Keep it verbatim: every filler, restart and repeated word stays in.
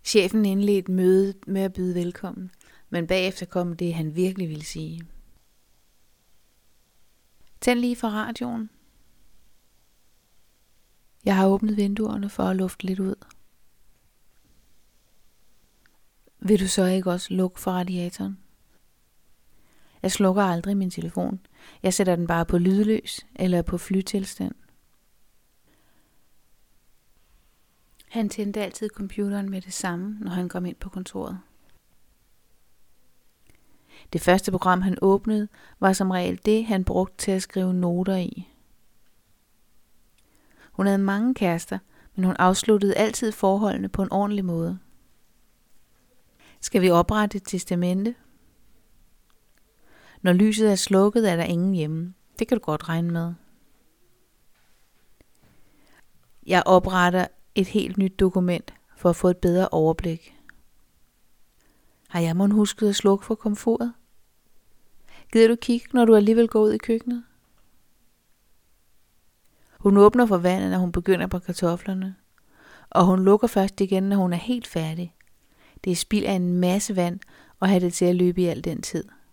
Chefen indledte mødet med at byde velkommen, men bagefter kom det, han virkelig ville sige. Tænd lige for radioen. Jeg har åbnet vinduerne for at lufte lidt ud. Vil du så ikke også lukke for radiatoren? Jeg slukker aldrig min telefon. Jeg sætter den bare på lydløs eller på flytilstand. Han tændte altid computeren med det samme, når han kom ind på kontoret. Det første program, han åbnede, var som regel det, han brugte til at skrive noter i. Hun havde mange kærester, men hun afsluttede altid forholdene på en ordentlig måde. Skal vi oprette et testamente? Når lyset er slukket, er der ingen hjemme. Det kan du godt regne med. Jeg opretter et helt nyt dokument for at få et bedre overblik. Har jeg mon husket at slukke for komfuret? Gider du kigge, når du alligevel går ud i køkkenet? Hun åbner for vandet, når hun begynder på kartoflerne, og hun lukker først igen, når hun er helt færdig. Det er spild af en masse vand og have det til at løbe i al den tid.